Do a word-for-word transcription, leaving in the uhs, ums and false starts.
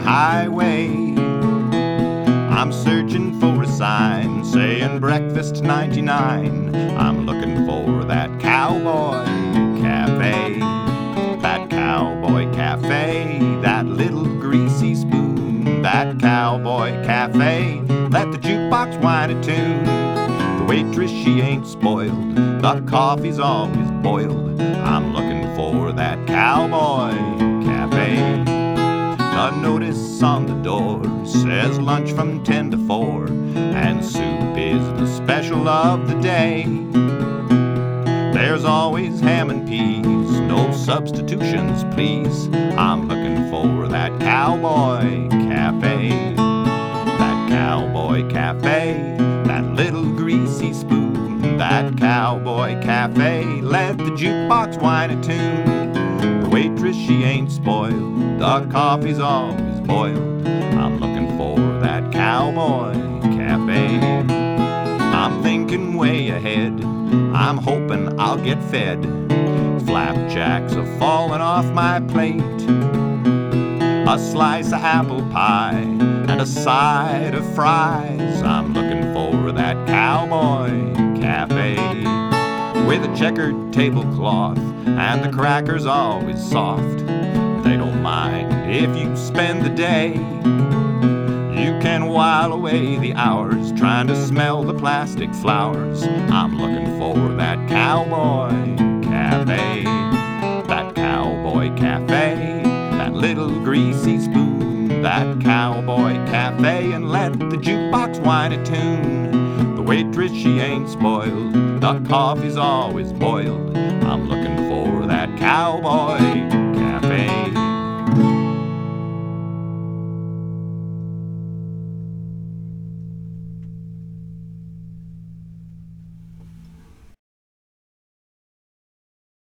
highway. I'm searching for a sign saying breakfast ninety-nine. I'm looking for that Cowboy Cafe. That Cowboy Cafe, that little greasy spoon. That Cowboy Cafe, let the jukebox whine a tune. The waitress, she ain't spoiled, the coffee's always boiled. I'm looking for that Cowboy Cafe. A notice on the door says lunch from ten to four, and soup is the special of the day. There's always ham and peas, no substitutions please. I'm looking for that Cowboy Cafe. That Cowboy Cafe, that little greasy spoon. That Cowboy Cafe, let the jukebox whine a tune. The waitress, she ain't spoiled, the coffee's always boiled. I'm looking for that Cowboy Cafe. I'm thinking way ahead, I'm hoping I'll get fed. Flapjacks are falling off my plate, a slice of apple pie and a side of fries. I'm looking for that Cowboy Cafe, with a checkered tablecloth and the crackers always soft. They don't mind if you spend the day. You can while away the hours trying to smell the plastic flowers. I'm looking for that Cowboy Cafe. That Cowboy Cafe, that little greasy spoon. That Cowboy Cafe, and let the jukebox whine a tune. The waitress, she ain't spoiled, the coffee's always boiled. I'm looking for that Cowboy